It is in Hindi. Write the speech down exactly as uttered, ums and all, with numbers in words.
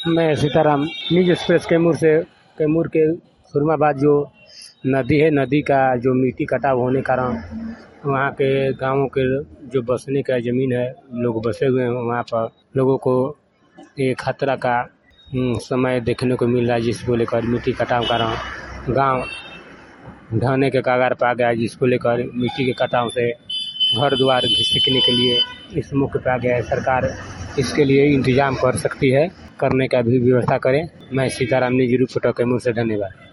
मैं सीताराम न्यूज एक्सप्रेस कैमूर से कैमूर के खुरमाबाद जो नदी है, नदी का जो मिट्टी कटाव होने कारण वहाँ के गाँवों के जो बसने का ज़मीन है, लोग बसे हुए हैं वहाँ पर। लोगों को ये खतरा का हम्म, समय देखने को मिल रहा है, जिसको लेकर मिट्टी कटाव कारण गाँव ढहने के कगार पर आ गया है, जिसको लेकर मिट्टी के कटाव से घर द्वार घिसकने के लिए इस मौके पे आ गया है। सरकार इसके लिए इंतजाम कर सकती है, करने का भी व्यवस्था करें। मैं सीताराम न्यूज रिपोर्टर कैमूर से, धन्यवाद।